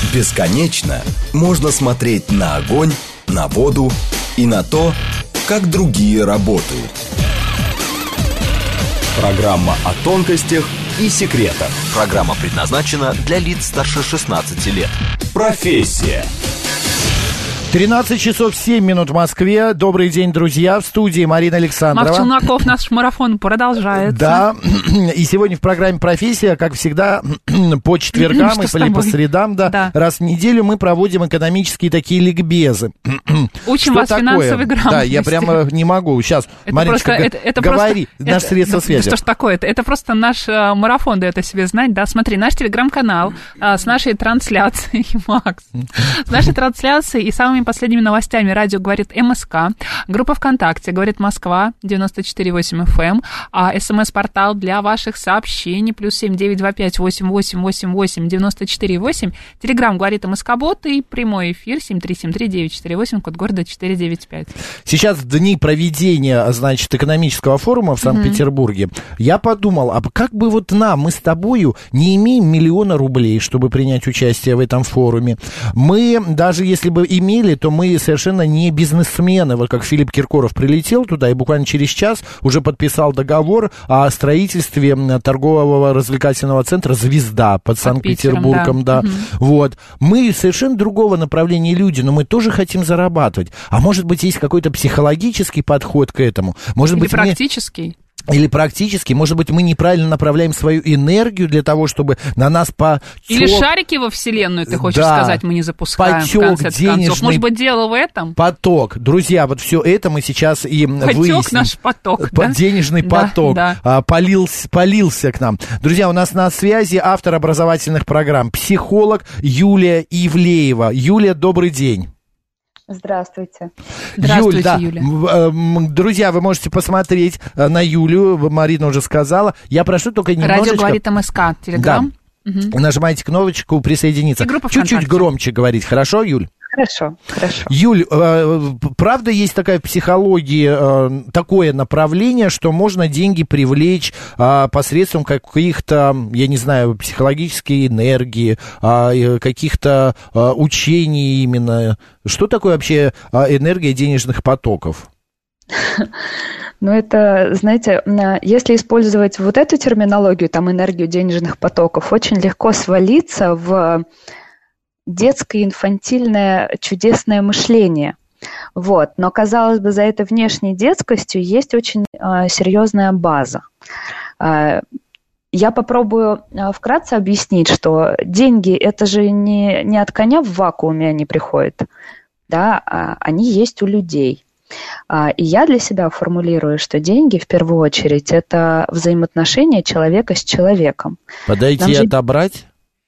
Бесконечно можно смотреть на огонь, на воду и на то, как другие работают. Программа о тонкостях и секретах. Программа предназначена для лиц старше 16 лет. Профессия. 13 часов 7 минут в Москве. Добрый день, друзья. В студии Марина Александрова. Марк Челноков, наш марафон продолжается. Да, и сегодня в программе «Профессия», как всегда, по четвергам или по средам, да, раз в неделю мы проводим экономические такие ликбезы. Учим вас финансовой грамотности. Да, я прямо не могу. Сейчас, Мариночка, говори, наше средство связи. Что ж такое? Это просто наш марафон дает о себе знать, да. Смотри, наш телеграм-канал с нашей трансляцией, Макс, с нашей трансляцией и самыми последними новостями радио «Говорит МСК», группа ВКонтакте «Говорит Москва», 94,8 FM, СМС-портал для ваших сообщений, +7 925 88 88 94,8, телеграм «Говорит МСК-бот» и прямой эфир 7373948, код города 495. Сейчас дни проведения, значит, экономического форума в Санкт-Петербурге. Я подумал, а как бы вот мы с тобою не имеем 1 000 000 рублей, чтобы принять участие в этом форуме. Мы, даже если бы имели, то мы совершенно не бизнесмены. Вот как Филипп Киркоров прилетел туда и буквально через час уже подписал договор о строительстве торгового развлекательного центра «Звезда» под Санкт-Петербургом. Да. Вот. Мы совершенно другого направления люди, но мы тоже хотим зарабатывать. А может быть, есть какой-то психологический подход к этому? Может Или быть, практический? Или практически, может быть, мы неправильно направляем свою энергию для того, чтобы на нас потек... Или шарики во Вселенную, ты хочешь сказать, мы не запускаем, потек, в конце концов. Может быть, дело в этом? Поток. Друзья, вот все это мы сейчас и выясним. Потек наш поток, да? Денежный поток полился к нам. Друзья, у нас на связи автор образовательных программ, психолог Юлия Ивлеева. Юлия, добрый день. Здравствуйте. Здравствуйте, Юля. Друзья, вы можете посмотреть на Юлю, Марина уже сказала. Я прошу только немножечко... Радио «Говорит МСК», телеграм. Да. Нажимайте кнопочку «Присоединиться». Чуть-чуть громче говорить, хорошо, Юль? Хорошо. Юль, правда есть такая в психологии, такое направление, что можно деньги привлечь посредством каких-то, я не знаю, психологической энергии, каких-то учений именно. Что такое вообще энергия денежных потоков? Ну, это, знаете, если использовать вот эту терминологию, там, энергию денежных потоков, очень легко свалиться в детское, инфантильное, чудесное мышление. Вот. Но, казалось бы, за этой внешней детскостью есть очень серьезная база. Я попробую вкратце объяснить, что деньги – это же не от коня в вакууме они приходят, да, они есть у людей. И я для себя формулирую, что деньги, в первую очередь, это взаимоотношения человека с человеком. Подойти и отобрать?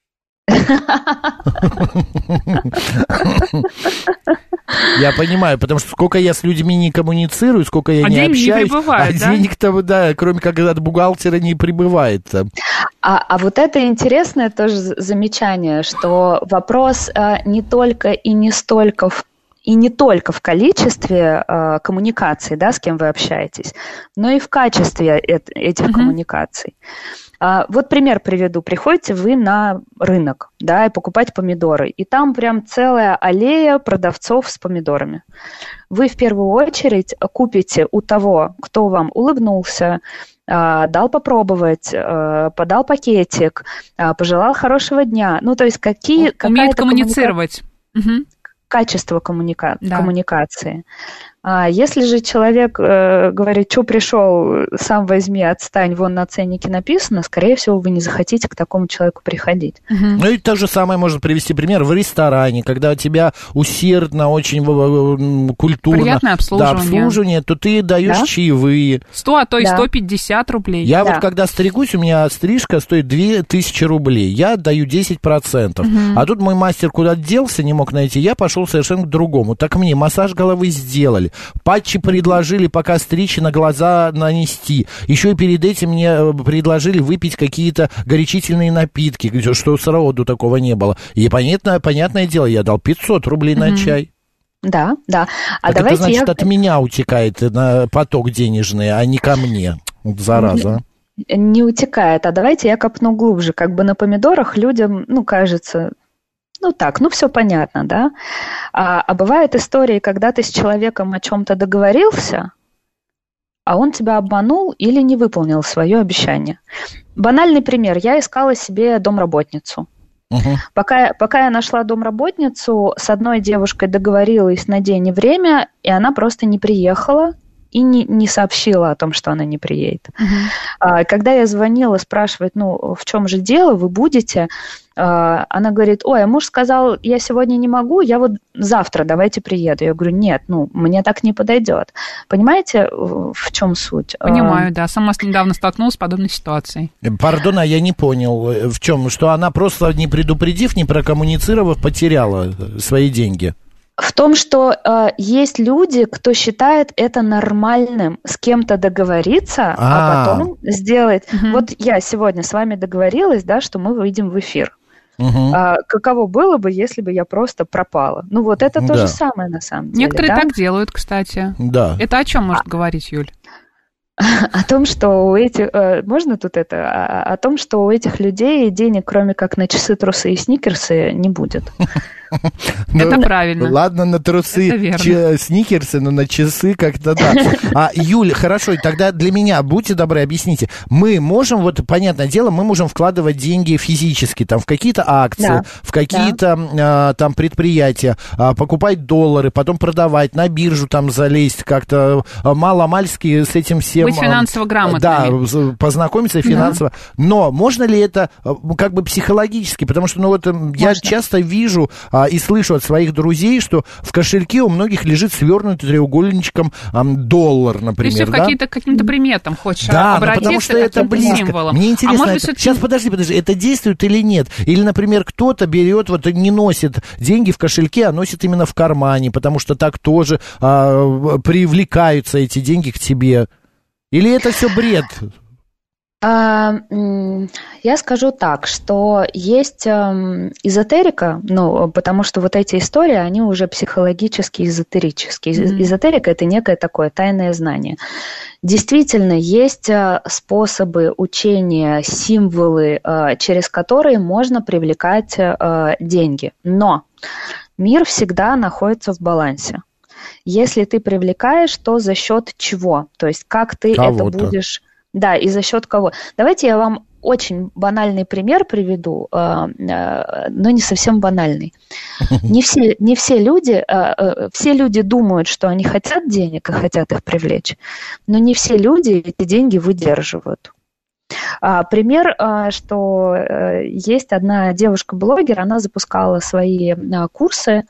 Я понимаю, потому что сколько я с людьми не коммуницирую, сколько я не общаюсь, денег-то, да, кроме как от бухгалтера, не прибывает. А вот это интересное тоже замечание, что вопрос не только и не столько и не только в количестве коммуникаций, да, с кем вы общаетесь, но и в качестве этих коммуникаций. Вот пример приведу. Приходите вы на рынок, да, и покупать помидоры, и там прям целая аллея продавцов с помидорами. Вы в первую очередь купите у того, кто вам улыбнулся, дал попробовать, подал пакетик, пожелал хорошего дня. Ну, то есть умеет коммуницировать. Качество коммуникации. Если же человек говорит, что пришел, сам возьми, отстань, вон на ценнике написано, скорее всего, вы не захотите к такому человеку приходить. Ну и то же самое можно привести пример в ресторане, когда у тебя усердно, очень культурно приятное обслуживание, то ты даешь чаевые. 100, а то и 150 рублей. Я вот когда стригусь, у меня стрижка стоит 2000 рублей, я отдаю 10%. А тут мой мастер куда делся, не мог найти, я пошел совершенно к другому. Так мне массаж головы сделали. Патчи предложили пока стричь и на глаза нанести. Еще и перед этим мне предложили выпить какие-то горячительные напитки, что сроду такого не было. И понятное дело, я дал 500 рублей на чай. Да. Так это значит, от меня утекает на поток денежный, а не ко мне. Вот зараза. Не утекает. А давайте я копну глубже. Как бы на помидорах людям, кажется... все понятно, да. А бывают истории, когда ты с человеком о чем-то договорился, а он тебя обманул или не выполнил свое обещание. Банальный пример. Я искала себе домработницу. Пока я нашла домработницу, с одной девушкой договорилась на день и время, и она просто не приехала и не сообщила о том, что она не приедет. Когда я звонила спрашивать, в чем же дело, вы будете, она говорит, ой, а муж сказал, я сегодня не могу, я вот завтра давайте приеду. Я говорю, нет, мне так не подойдет. Понимаете, в чем суть? Понимаю, да. Сама недавно столкнулась с подобной ситуацией. Пардон, а я не понял, в чем, что она просто не предупредив, не прокоммуницировав, потеряла свои деньги. В том, что есть люди, кто считает это нормальным с кем-то договориться, а потом сделать. Вот я сегодня с вами договорилась, да, что мы выйдем в эфир. Каково было бы, если бы я просто пропала? Это то же самое на самом деле. Некоторые так делают, кстати. Да. Это о чем может говорить, Юль? О том, что у этих... Можно тут это? О том, что у этих людей денег, кроме как на часы, трусы и сникерсы, не будет. Это правильно. Ладно, на трусы, сникерсы, но на часы как-то да. Юль, хорошо, тогда для меня, будьте добры, объясните. Мы можем, понятное дело, мы можем вкладывать деньги физически, в какие-то акции, в какие-то там предприятия, покупать доллары, потом продавать, на биржу залезть как-то мало-мальски с этим всем... Быть финансово грамотными. Да, познакомиться финансово. Но можно ли это как бы психологически? Потому что, я часто вижу и слышу от своих друзей, что в кошельке у многих лежит свернутый треугольничком доллар, например. То есть ты к каким-то приметам хочешь обратиться, потому что это близко. Символом. Мне интересно, сейчас, подожди, это действует или нет? Или, например, кто-то берет, не носит деньги в кошельке, а носит именно в кармане, потому что так тоже привлекаются эти деньги к тебе. Или это все бред? Я скажу так, что есть эзотерика, потому что эти истории, они уже психологически эзотерические. Эзотерика – это некое такое тайное знание. Действительно, есть способы учения, символы, через которые можно привлекать деньги. Но мир всегда находится в балансе. Если ты привлекаешь, то за счет чего? То есть как ты это будешь... Да, и за счет кого? Давайте я вам очень банальный пример приведу, но не совсем банальный. Не все люди думают, что они хотят денег и хотят их привлечь, но не все люди эти деньги выдерживают. Пример, что есть одна девушка-блогер, она запускала свои курсы,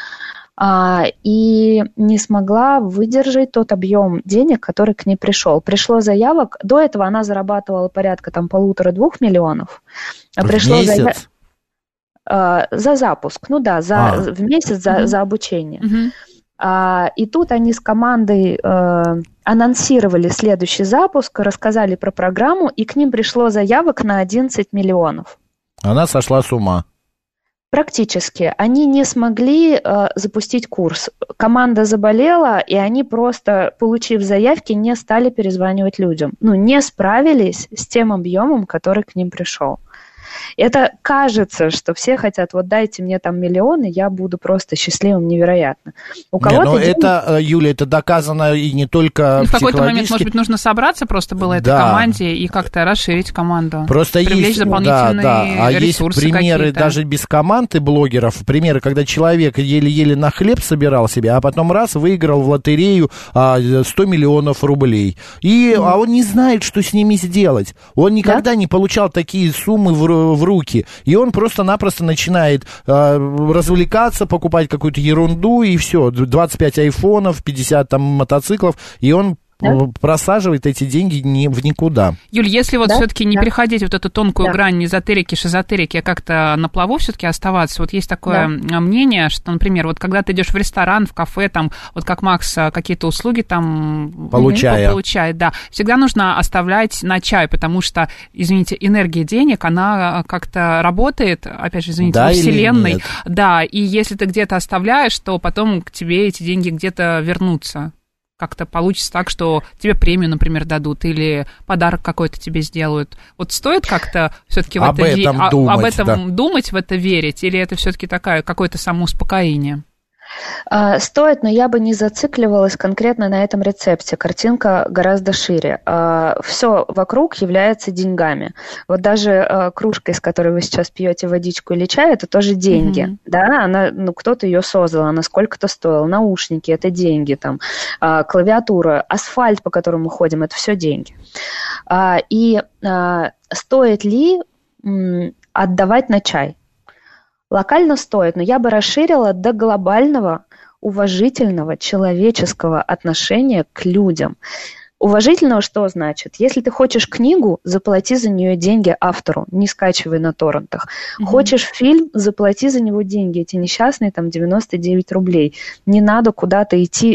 и не смогла выдержать тот объем денег, который к ней пришел. Пришло заявок, до этого она зарабатывала порядка 1,5-2 миллионов. Пришло в месяц? За запуск, в месяц за обучение. И тут они с командой анонсировали следующий запуск, рассказали про программу, и к ним пришло заявок на 11 миллионов. Она сошла с ума. Практически. Они не смогли запустить курс. Команда заболела, и они просто, получив заявки, не стали перезванивать людям. Не справились с тем объемом, который к ним пришел. Это кажется, что все хотят, дайте мне миллионы, я буду просто счастливым невероятно. У кого-то это, Юля, это доказано и не только в какой-то момент, может быть, нужно собраться просто было этой команде и как-то расширить команду. Просто привлечь дополнительные ресурсы есть примеры какие-то. Даже без команды блогеров, примеры, когда человек еле-еле на хлеб собирал себе, а потом раз выиграл в лотерею 100 миллионов рублей. А он не знает, что с ними сделать. Он никогда не получал такие суммы в руки. И он просто-напросто начинает развлекаться, покупать какую-то ерунду, и все. 25 айфонов, 50 мотоциклов, и он просаживает эти деньги в никуда. Юль, если все-таки не переходить эту тонкую грань эзотерики, шизотерики, а как-то на плаву все-таки оставаться, есть такое мнение, что, например, когда ты идешь в ресторан, в кафе, как Макс какие-то услуги получает, всегда нужно оставлять на чай, потому что, извините, энергия денег, она как-то работает, опять же, извините, во Вселенной. Да, и если ты где-то оставляешь, то потом к тебе эти деньги где-то вернутся. как-то получится так, что тебе премию, например, дадут или подарок какой-то тебе сделают. Вот стоит как-то все-таки в это думать, в это верить, или это все-таки такое какое-то самоуспокоение? Стоит, но я бы не зацикливалась конкретно на этом рецепте. Картинка гораздо шире. Все вокруг является деньгами. Вот даже кружка, из которой вы сейчас пьете водичку или чай, это тоже деньги. Mm-hmm. Да, она, кто-то ее создал, она сколько-то стоила. Наушники – это деньги, там, клавиатура, асфальт, по которому мы ходим – это все деньги. И стоит ли отдавать на чай? Локально стоит, но я бы расширила до глобального, уважительного, человеческого отношения к людям. Уважительного что значит? Если ты хочешь книгу, заплати за нее деньги автору, не скачивай на торрентах. Mm-hmm. Хочешь фильм, заплати за него деньги, эти несчастные там 99 рублей. Не надо куда-то идти.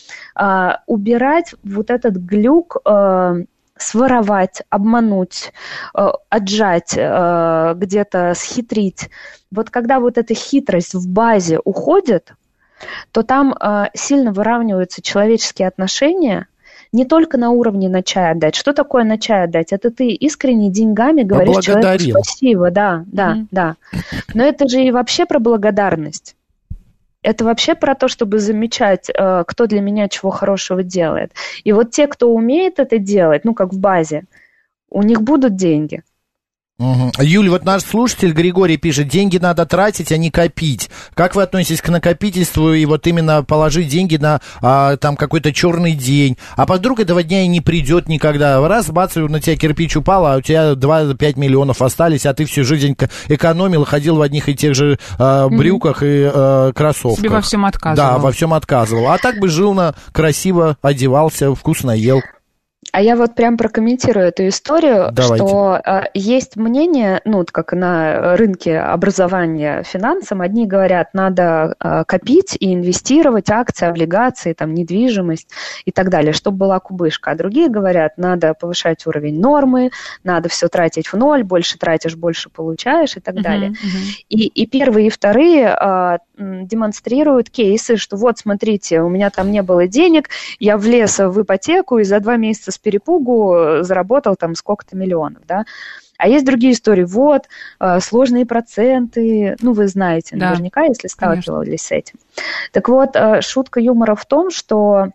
Убирать вот этот глюк, своровать, обмануть, отжать, где-то схитрить. Вот когда вот эта хитрость в базе уходит, то там сильно выравниваются человеческие отношения, не только на уровне на чай отдать. Что такое на чай отдать? Это ты искренне деньгами говоришь человеку спасибо, да. Но это же и вообще про благодарность. Это вообще про то, чтобы замечать, кто для меня чего хорошего делает. И вот те, кто умеет это делать, как в базе, у них будут деньги. Угу. Юль, вот наш слушатель Григорий пишет, деньги надо тратить, а не копить. Как вы относитесь к накопительству и вот именно положить деньги на там какой-то черный день, а вдруг этого дня и не придет никогда? Раз, бац, на тебя кирпич упал, а у тебя 2-5 миллионов остались, а ты всю жизнь экономил, ходил в одних и тех же брюках и кроссовках. Себе во всем отказывал. Да, во всем отказывал. А так бы жил красиво, одевался, вкусно ел. А я вот прям прокомментирую эту историю. Давайте. Что есть мнение, как на рынке образования финансам, одни говорят, надо копить и инвестировать, акции, облигации, там, недвижимость и так далее, чтобы была кубышка. А другие говорят, надо повышать уровень нормы, надо все тратить в ноль, больше тратишь, больше получаешь и так далее. И первые, и вторые демонстрируют кейсы, что вот, смотрите, у меня там не было денег, я влез в ипотеку и за 2 месяца с перепугу заработал там сколько-то миллионов, да. А есть другие истории, сложные проценты, вы знаете наверняка, если сталкивались с этим. Так вот, шутка юмора в том, что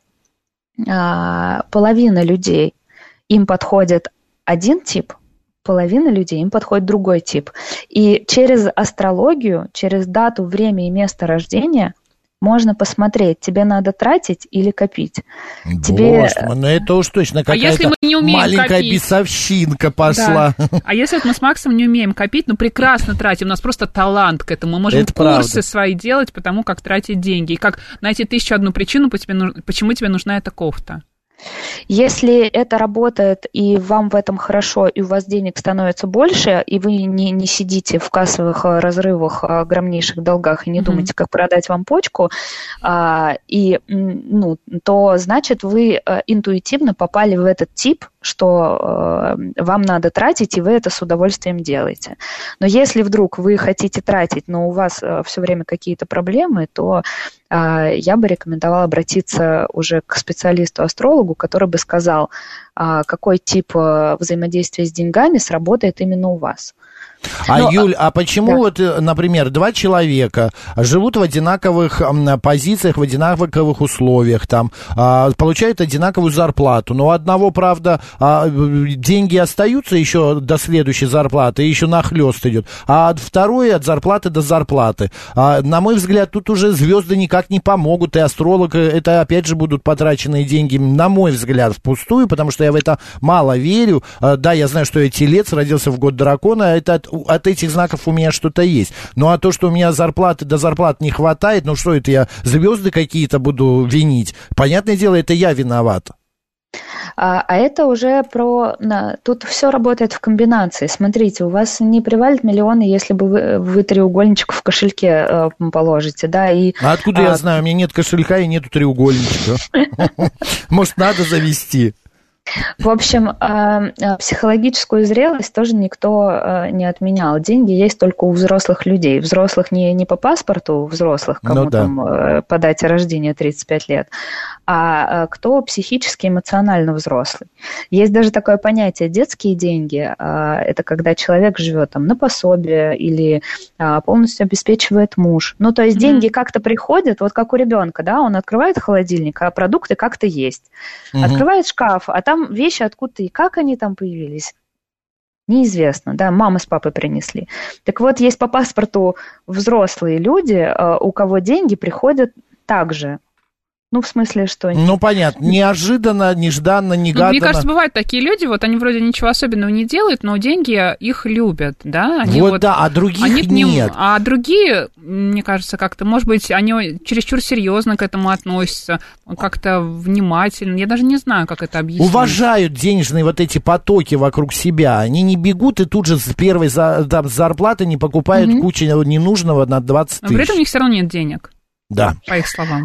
половина людей, им подходит один тип, половина людей, им подходит другой тип. И через астрологию, через дату, время и место рождения можно посмотреть, тебе надо тратить или копить. Боже мой, это уж точно какая-то маленькая бесовщинка пошла. Да. А если мы с Максом не умеем копить, прекрасно тратим, у нас просто талант к этому. Мы можем курсы свои делать по тому, как тратить деньги. И как найти 1001 причину, почему тебе нужна эта кофта. Если это работает, и вам в этом хорошо, и у вас денег становится больше, и вы не сидите в кассовых разрывах, огромнейших долгах, и не думаете, как продать вам почку, то значит вы интуитивно попали в этот тип, что вам надо тратить, и вы это с удовольствием делаете. Но если вдруг вы хотите тратить, но у вас все время какие-то проблемы, то я бы рекомендовала обратиться уже к специалисту-астрологу, который бы сказал, какой тип взаимодействия с деньгами сработает именно у вас. Юль, а почему например, 2 человека живут в одинаковых позициях, в одинаковых условиях, получают одинаковую зарплату, но у одного, правда, деньги остаются еще до следующей зарплаты, еще нахлёст идет, а второй от зарплаты до зарплаты. На мой взгляд, тут уже звезды никак не помогут, и астролог, это опять же будут потраченные деньги, на мой взгляд, впустую, потому что я в это мало верю. Да, я знаю, что я телец, родился в год дракона, это от этих знаков у меня что-то есть. Ну, а то, что у меня зарплаты до зарплат не хватает, что это я звезды какие-то буду винить? Понятное дело, это я виноват. А это уже тут все работает в комбинации. Смотрите, у вас не привалит миллионы, если бы вы треугольничек в кошельке положите, да? А откуда я знаю? У меня нет кошелька и нету треугольничка. Может, надо завести? В общем, психологическую зрелость тоже никто не отменял. Деньги есть только у взрослых людей. Взрослых не по паспорту взрослых, кому там по дате рождения 35 лет, а кто психически, эмоционально взрослый. Есть даже такое понятие детские деньги. Это когда человек живет там на пособие или полностью обеспечивает муж. Ну, то есть деньги как-то приходят, вот как у ребенка, да, он открывает холодильник, а продукты как-то есть. Открывает шкаф, а там вещи откуда-то, и как они там появились, неизвестно, да, мама с папой принесли. Так вот, есть по паспорту взрослые люди, у кого деньги приходят так же. Ну, в смысле, что... Ну, понятно, неожиданно, нежданно, негаданно. Мне кажется, бывают такие люди, вот они вроде ничего особенного не делают, но деньги их любят, да? Они вот да, а других нет. А другие, мне кажется, как-то, может быть, они чересчур серьезно к этому относятся, как-то внимательно. Я даже не знаю, как это объяснить. Уважают денежные вот эти потоки вокруг себя. Они не бегут и тут же с первой зарплаты не покупают кучу ненужного на 20 тысяч. Но при этом у них все равно нет денег. Да. По их словам.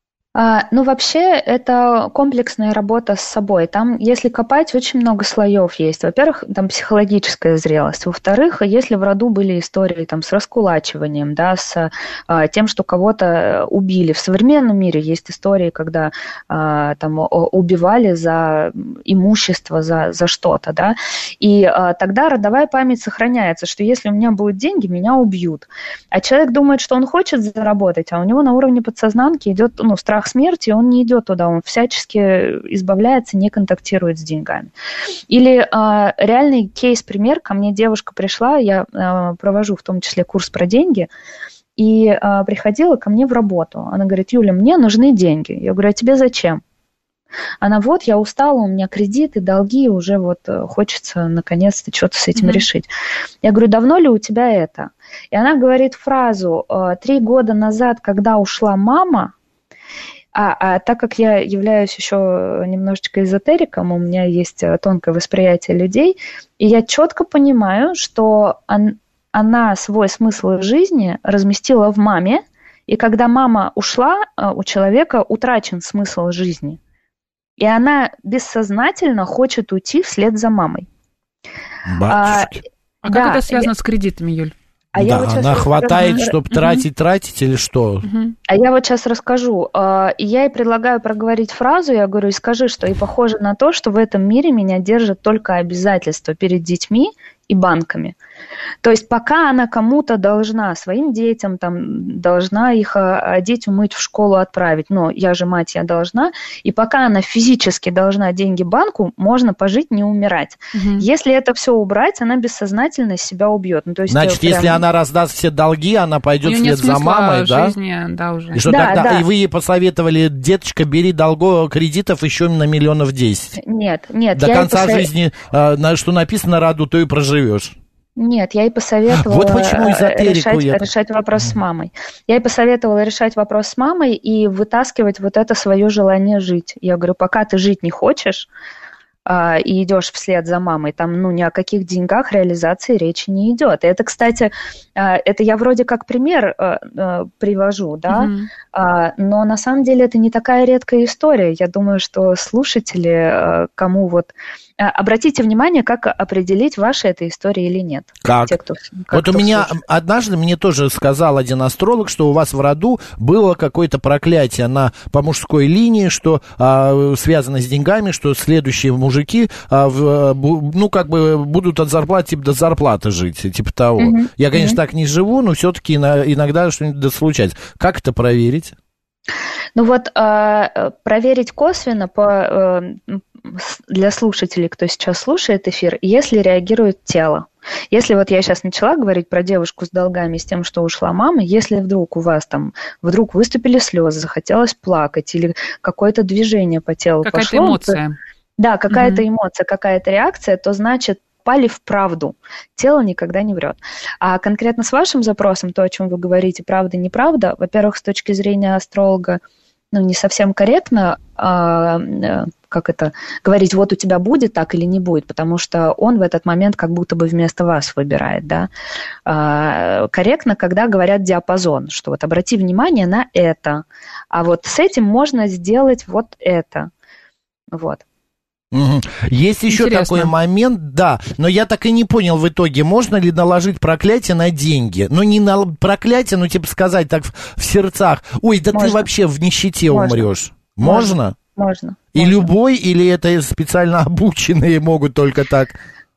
Ну, вообще, это комплексная работа с собой. Там, если копать, очень много слоев есть. Во-первых, там психологическая зрелость. Во-вторых, если в роду были истории там, с раскулачиванием, да, с тем, что кого-то убили. В современном мире есть истории, когда там, убивали за имущество, за что-то. Да? И тогда родовая память сохраняется, что если у меня будут деньги, меня убьют. А человек думает, что он хочет заработать, а у него на уровне подсознанки идет страх смерти, он не идет туда, он всячески избавляется, не контактирует с деньгами. Или реальный кейс-пример, ко мне девушка пришла, я провожу в том числе курс про деньги, и приходила ко мне в работу. Она говорит: Юля, мне нужны деньги. Я говорю: а тебе зачем? Она: вот, я устала, у меня кредиты, долги, уже вот хочется наконец-то что-то с этим решить. Я говорю: давно ли у тебя это? И она говорит фразу: 3 года назад, когда ушла мама, а так как я являюсь еще немножечко эзотериком, у меня есть тонкое восприятие людей, и я четко понимаю, что она свой смысл жизни разместила в маме, и когда мама ушла, у человека утрачен смысл жизни. И она бессознательно хочет уйти вслед за мамой. Батюшки. Как это связано с кредитами, Юль? Да, вот она хватает, чтобы тратить или что? А я вот сейчас расскажу. И я ей предлагаю проговорить фразу, я говорю: и скажи, что и похоже на то, что в этом мире меня держат только обязательства перед детьми и банками. То есть пока она кому-то должна, своим детям, там, должна их одеть, умыть, в школу отправить, но я же мать, я должна, и пока она физически должна деньги банку, можно пожить, не умирать. Если это все убрать, она бессознательно себя убьет. Ну, то есть, значит, если она раздаст все долги, она пойдет вслед за мамой, жизни, да? Уже. И что тогда? И вы ей посоветовали: деточка, бери кредитов еще на 10 миллионов. Нет. До конца жизни, что написано на роду, то и проживешь. Нет, я ей посоветовала вот почему решать вопрос с мамой. Я ей посоветовала решать вопрос с мамой и вытаскивать вот это свое желание жить. Я говорю: пока ты жить не хочешь и идешь вслед за мамой, там ни о каких деньгах реализации речи не идет. И это, кстати, это я вроде как пример привожу, да, но на самом деле это не такая редкая история. Я думаю, что слушатели, кому вот... Обратите внимание, как определить, ваша это история или нет. Как? Вот у меня однажды мне тоже сказал один астролог, что у вас в роду было какое-то проклятие по мужской линии, что связано с деньгами, что следующие мужики, будут от зарплаты, до зарплаты жить, типа того. Я, конечно, так не живу, но все-таки иногда что-нибудь случается. Как это проверить? Ну вот, проверить косвенно для слушателей, кто сейчас слушает эфир, если реагирует тело. Если вот я сейчас начала говорить про девушку с долгами, с тем, что ушла мама, если вдруг у вас там вдруг выступили слезы, захотелось плакать или какое-то движение по телу пошло. Какая-то эмоция. Да, какая-то эмоция, какая-то реакция, то значит, попали в правду. Тело никогда не врет. А конкретно с вашим запросом, то, о чем вы говорите, правда, неправда, во-первых, с точки зрения астролога, не совсем корректно говорить, вот у тебя будет так или не будет, потому что он в этот момент как будто бы вместо вас выбирает, да. Корректно, когда говорят диапазон, что вот обрати внимание на это, а вот с этим можно сделать вот это. Вот. Угу. Есть еще такой момент, да, но я так и не понял в итоге, можно ли наложить проклятие на деньги? Ну, не на проклятие, ну, типа сказать так в сердцах, ой, да можно. Ты вообще в нищете умрешь. Можно? Можно. И любой, или это специально обученные могут только так?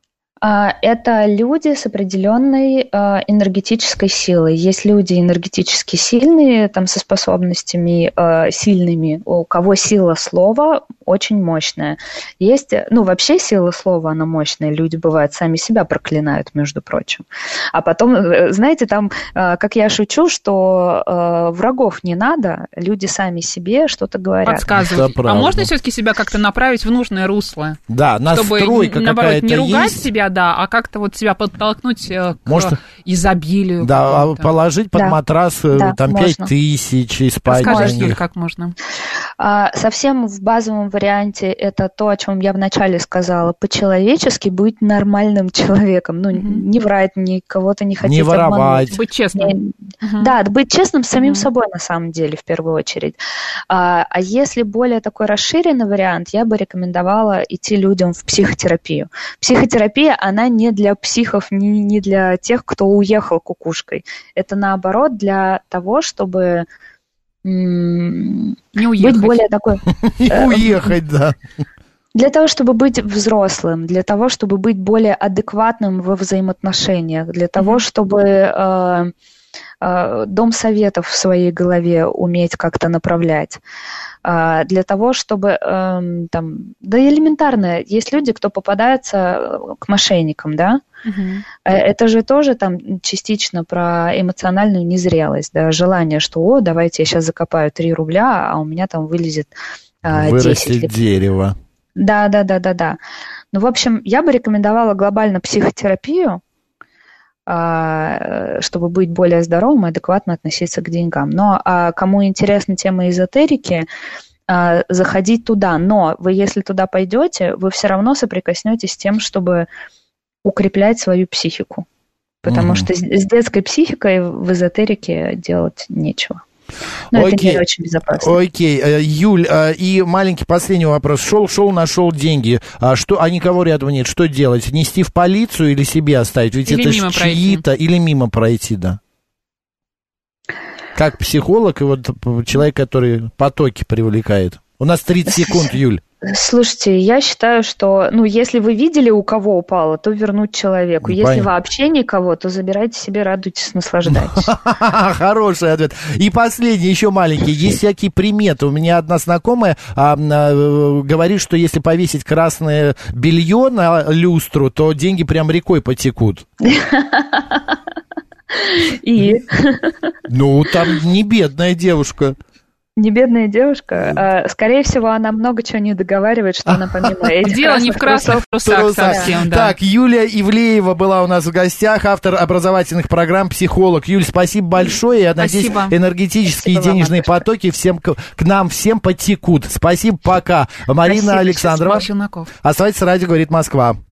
Это люди с определенной энергетической силой. Есть люди энергетически сильные, там, со способностями сильными, у кого сила слова очень мощная. Есть, ну, вообще сила слова, она мощная. Люди, бывают, сами себя проклинают, между прочим. А потом, знаете, там, как я шучу, что врагов не надо, люди сами себе что-то говорят. Подсказывают. А можно все-таки себя как-то направить в нужное русло? Да, настройка чтобы, наоборот, не ругать есть. себя, да, а как-то вот себя подтолкнуть к изобилию. Да, положить под матрас там 5000 и спать на них. Как можно? Совсем в базовом варианте это то, о чем я вначале сказала. По-человечески быть нормальным человеком. Ну, не врать, никого-то не хотеть не воровать. Обмануть. Быть честным. Да, быть честным с самим собой, на самом деле, в первую очередь. А если более такой расширенный вариант, я бы рекомендовала идти людям в психотерапию. Психотерапия, она не для психов, не для тех, кто уехал кукушкой. Это, наоборот, для того, чтобы не уехать. Быть более такой... Не уехать, да. Для того, чтобы быть взрослым, для того, чтобы быть более адекватным во взаимоотношениях, для того, чтобы дом советов в своей голове уметь как-то направлять, для того, чтобы там, да элементарно, есть люди, кто попадается к мошенникам, да, это же тоже там частично про эмоциональную незрелость, да, желание, что, давайте я сейчас закопаю 3 рубля, а у меня там вылезет 10. Вырастет дерево. Да. Ну, в общем, я бы рекомендовала глобально психотерапию, чтобы быть более здоровым и адекватно относиться к деньгам. Но кому интересна тема эзотерики, заходить туда. Но вы, если туда пойдете, вы все равно соприкоснетесь с тем, чтобы укреплять свою психику. Потому что с детской психикой в эзотерике делать нечего. Но это не очень безопасно. Окей, Юль, и маленький последний вопрос. Шел, нашел деньги. А никого рядом нет. Что делать? Нести в полицию или себе оставить? Ведь или это же чьи-то. Или мимо пройти, да. Как психолог и вот человек, который потоки привлекает. У нас 30 секунд, Юль. Слушайте, я считаю, что, если вы видели, у кого упало, то вернуть человеку. Если вообще никого, то забирайте себе, радуйтесь, наслаждайтесь. Хороший ответ. И последний, еще маленький. Есть всякие приметы. У меня одна знакомая говорит, что если повесить красное белье на люстру, то деньги прям рекой потекут. И? Ну, там не бедная девушка. Не бедная девушка. Скорее всего, она много чего не договаривает, что она помимо этих дело не в красных трусах совсем, да. Так, Юлия Ивлеева была у нас в гостях, автор образовательных программ, психолог. Юль, спасибо большое. Я надеюсь, энергетические и денежные потоки к нам всем потекут. Спасибо, пока. Марина Александрова. Оставайтесь, радио «Говорит Москва».